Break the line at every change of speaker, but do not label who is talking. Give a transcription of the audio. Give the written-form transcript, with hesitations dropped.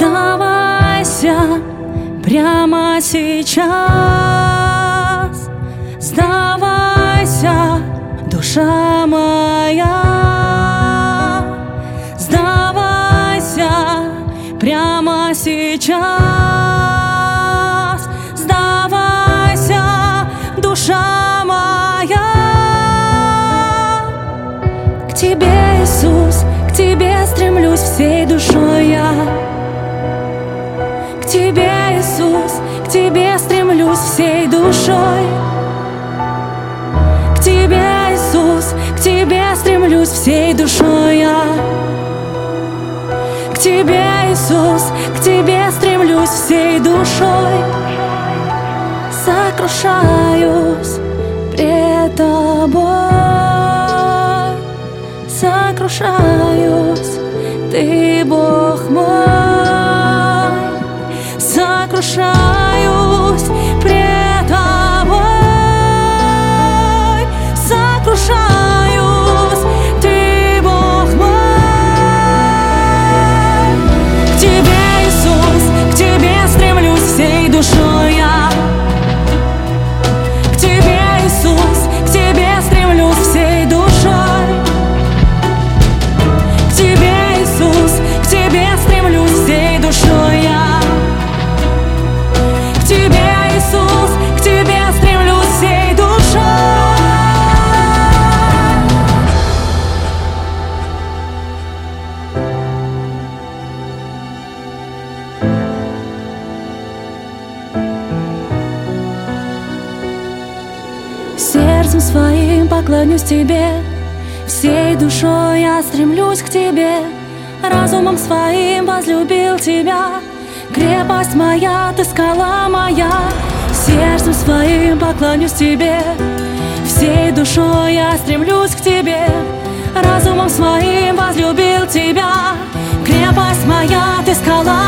Сдавайся прямо сейчас, сдавайся, душа моя, сдавайся прямо сейчас, сдавайся, душа моя. К тебе, Иисус, к тебе стремлюсь всей душой я. К тебе, Иисус, к тебе стремлюсь всей душой. К тебе, Иисус, к тебе стремлюсь всей душой я. К тебе, Иисус, к тебе стремлюсь всей душой. Сокрушаюсь пред тобой, сокрушаюсь, ты Бог мой. Сокрушаюсь пред тобой, сокрушаюсь, ты Бог мой. К тебе, Иисус, к тебе стремлюсь всей душой я. К тебе, Иисус, к тебе стремлюсь всей душой. К тебе, Иисус, к тебе стремлюсь всей душой я. К тебе, Иисус, к тебе стремлюсь всей душой. Сердцем своим поклонюсь тебе, всей душой я стремлюсь к тебе. Разумом своим возлюбил тебя, крепость моя, ты скала моя. Сердцем своим поклонюсь тебе, всей душой я стремлюсь к тебе. Разумом своим возлюбил тебя, крепость моя, ты скала